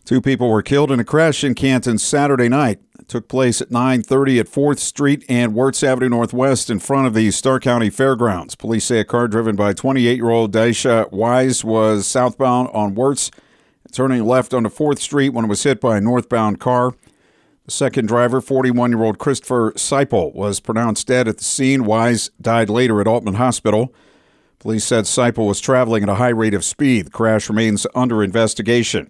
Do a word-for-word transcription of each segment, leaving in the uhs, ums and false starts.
Two people were killed in a crash in Canton Saturday night. It took place at nine thirty at fourth Street and Wirtz Avenue Northwest in front of the Starr County Fairgrounds. Police say a car driven by twenty-eight-year-old Daisha Wise was southbound on Wirtz, turning left onto fourth Street when it was hit by a northbound car. The second driver, forty-one-year-old Christopher Seipel, was pronounced dead at the scene. Wise died later at Altman Hospital. Police said Seipel was traveling at a high rate of speed. The crash remains under investigation.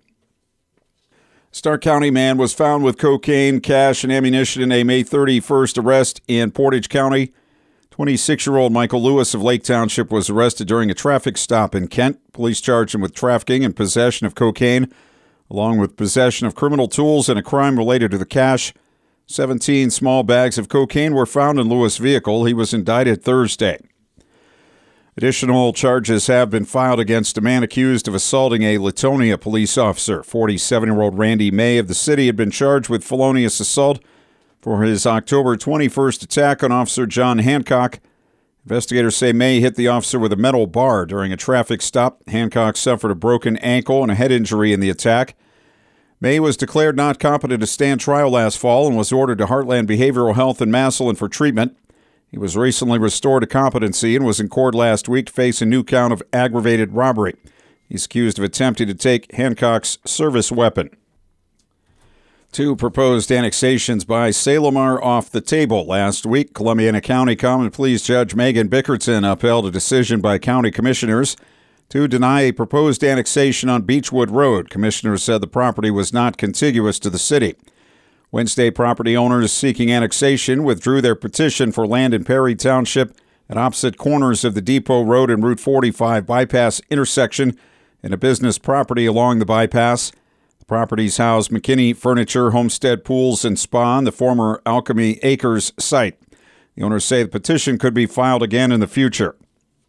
Starr County man was found with cocaine, cash, and ammunition in a May thirty-first arrest in Portage County. twenty-six-year-old Michael Lewis of Lake Township was arrested during a traffic stop in Kent. Police charged him with trafficking and possession of cocaine, along with possession of criminal tools and a crime related to the cash. seventeen small bags of cocaine were found in Lewis' vehicle. He was indicted Thursday. Additional charges have been filed against a man accused of assaulting a Latonia police officer. forty-seven-year-old Randy May of the city had been charged with felonious assault for his October twenty-first attack on Officer John Hancock. Investigators say May hit the officer with a metal bar during a traffic stop. Hancock suffered a broken ankle and a head injury in the attack. May was declared not competent to stand trial last fall and was ordered to Heartland Behavioral Health in Massillon for treatment. He was recently restored to competency and was in court last week to face a new count of aggravated robbery. He's accused of attempting to take Hancock's service weapon. Two proposed annexations by Salem are off the table. Last week, Columbiana County Common Pleas Judge Megan Bickerton upheld a decision by county commissioners to deny a proposed annexation on Beechwood Road. Commissioners said the property was not contiguous to the city. Wednesday, property owners seeking annexation withdrew their petition for land in Perry Township at opposite corners of the Depot Road and Route forty-five bypass intersection and a business property along the bypass. The properties house McKinney Furniture, Homestead Pools, and Spa on the former Alchemy Acres site. The owners say the petition could be filed again in the future.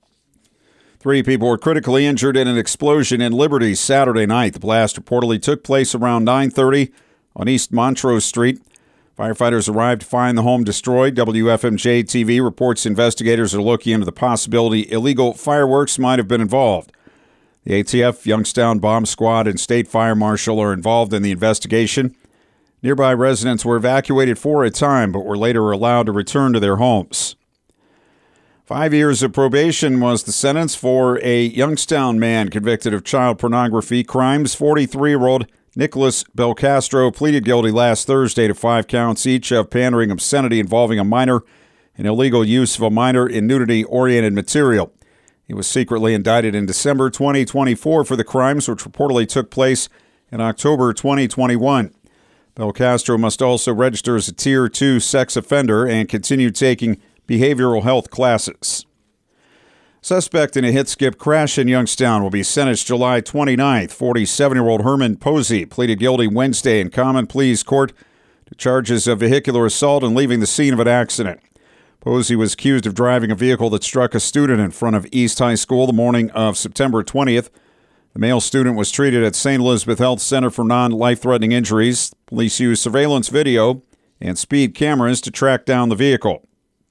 Three people were critically injured in an explosion in Liberty Saturday night. The blast reportedly took place around nine thirty on East Montrose Street. Firefighters arrived to find the home destroyed. W F M J T V reports investigators are looking into the possibility illegal fireworks might have been involved. The A T F, Youngstown Bomb Squad, and State Fire Marshal are involved in the investigation. Nearby residents were evacuated for a time, but were later allowed to return to their homes. Five years of probation was the sentence for a Youngstown man convicted of child pornography crimes. forty-three-year-old Nicholas Belcastro pleaded guilty last Thursday to five counts each of pandering obscenity involving a minor and illegal use of a minor in nudity-oriented material. He was secretly indicted in December twenty twenty-four for the crimes, which reportedly took place in October twenty twenty-one. Belcastro must also register as a Tier two sex offender and continue taking behavioral health classes. Suspect in a hit-skip crash in Youngstown will be sentenced July twenty-ninth. forty-seven-year-old Herman Posey pleaded guilty Wednesday in common pleas court to charges of vehicular assault and leaving the scene of an accident. Posey was accused of driving a vehicle that struck a student in front of East High School the morning of September twentieth. The male student was treated at Saint Elizabeth Health Center for non-life-threatening injuries. Police used surveillance video and speed cameras to track down the vehicle.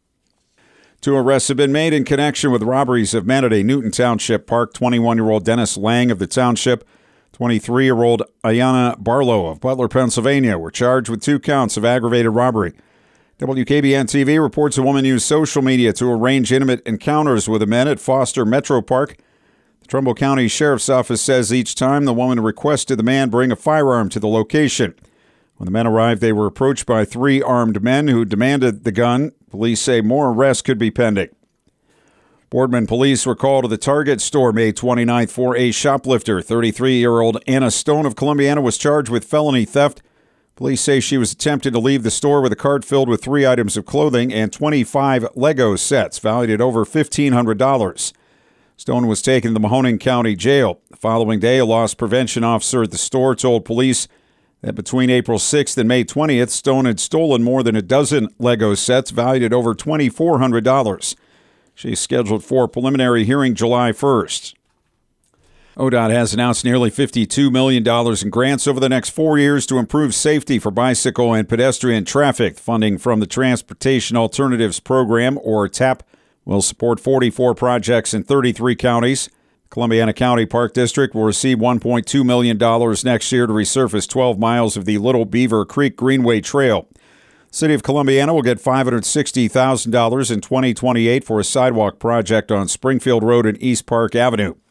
Two arrests have been made in connection with robberies of men at a Newton Township park. twenty-one-year-old Dennis Lang of the township, twenty-three-year-old Ayanna Barlow of Butler, Pennsylvania, were charged with two counts of aggravated robbery. W K B N T V reports a woman used social media to arrange intimate encounters with the men at Foster Metro Park. The Trumbull County Sheriff's Office says each time the woman requested the man bring a firearm to the location. When the men arrived, they were approached by three armed men who demanded the gun. Police say more arrests could be pending. Boardman police were called to the Target store May twenty-ninth for a shoplifter. thirty-three-year-old Anna Stone of Columbiana was charged with felony theft. Police say she was attempting to leave the store with a cart filled with three items of clothing and twenty-five Lego sets valued at over fifteen hundred dollars. Stone was taken to the Mahoning County Jail. The following day, a loss prevention officer at the store told police that between April sixth and May twentieth, Stone had stolen more than a dozen Lego sets valued at over twenty-four hundred dollars. She's scheduled for a preliminary hearing July first. O D O T has announced nearly fifty-two million dollars in grants over the next four years to improve safety for bicycle and pedestrian traffic. Funding from the Transportation Alternatives Program, or TAP, will support forty-four projects in thirty-three counties. Columbiana County Park District will receive one point two million dollars next year to resurface twelve miles of the Little Beaver Creek Greenway Trail. City of Columbiana will get five hundred sixty thousand dollars in twenty twenty-eight for a sidewalk project on Springfield Road and East Park Avenue.